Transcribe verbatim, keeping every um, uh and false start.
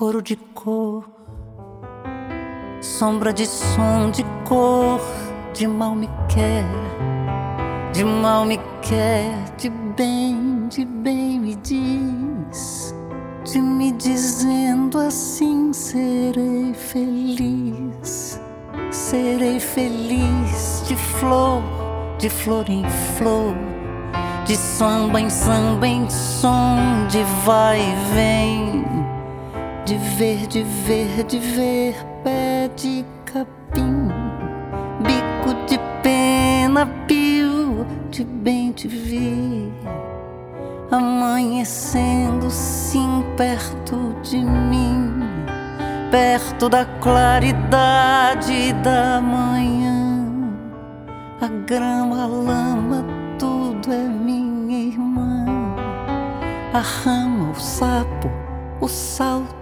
coro de cor, sombra de som, de cor, de mal me quer, de mal me quer, de bem, de bem me diz, de me dizendo assim serei feliz, serei feliz, de flor, de flor em flor, de samba em samba em som, de vai e vem, de ver, de ver, de ver, pé de capim, bico de pena, pio, de bem te vi, amanhecendo sim perto de mim, perto da claridade da manhã, a grama, a lama, tudo é minha irmã, a rama, o sapo, o salto,